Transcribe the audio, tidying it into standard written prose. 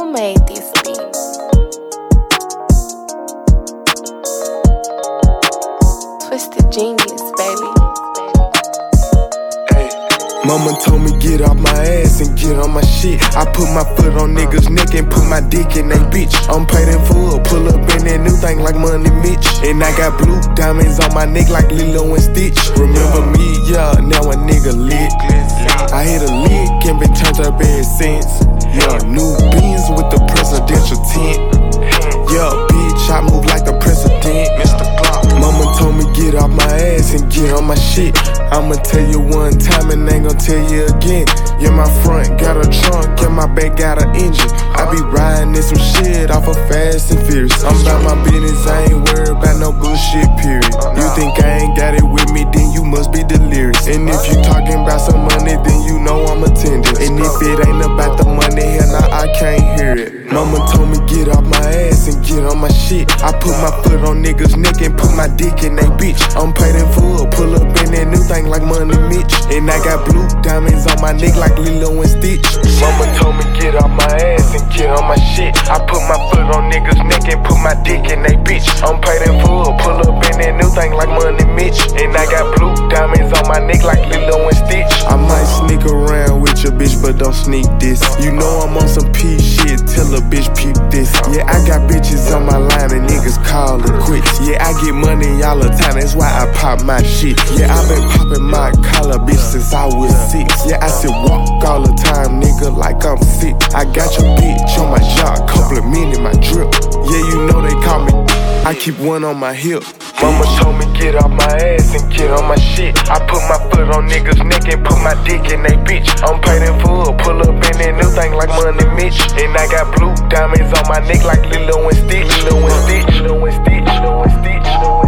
Who made this beat? Twisted Genius, baby. Mama told me get off my ass and get on my shit. I put my foot on niggas' neck and put my dick in they bitch. I'm paid in full, pull up in that new thing like Money Mitch. And I got blue diamonds on my neck like Lilo and Stitch. Remember me, yeah, now a nigga lit. I hit a lick and been turned up ever since. Yeah, new beans with the presidential tint. Yeah, bitch, I move like the president. Mama told me get off my ass and get on my shit. I'ma tell you one time and ain't gon' tell you again. Yeah, my front got a trunk, yeah, my back got an engine. I be riding in some shit off of Fast and Furious. I'm about my business, I ain't worried about no bullshit, period. You think I ain't got it with me, then you must be delirious. And if you talking about some money, then you know I'm attending. And if it ain't about the money, hell nah, I can't hear it. Mama told me get off my ass and get on my shit. I put my foot on niggas' neck and put my dick in they bitch. I'm paid in full, pull up in that new thing like Money Mitch. And I got blue diamonds on my neck like Lilo and Stitch. Mama told me get off my ass and get on my shit. I put my foot on niggas' neck and put my dick in they bitch. I'm paid in full, pull up in that new thing like Money Mitch. And I got blue diamonds on my neck like Lilo and Stitch. I might sneak around with your bitch, but don't sneak this. You know I'm on some P shit, tell a bitch peep this. Yeah, I got bitches on my line and niggas call it quits. Yeah, I get money all the time, that's why I pop my shit. Yeah, I been popping my collar, bitch, since I was 6. Yeah, I still walk all the time, nigga, like I'm sick. I got your bitch on my yacht, complimenting my drip. Yeah, you know they call me, I keep one on my hip. Mama told me get off my ass and get on my shit. I put my foot on niggas' neck and put my dick in they bitch. I'm paid in full, pull up in that new thing like Money Mitch. And I got blue diamonds on my neck like Lilo and Stitch. Lilo and Stitch, Lilo and Stitch, Lilo and Stitch, Lilo and Stitch.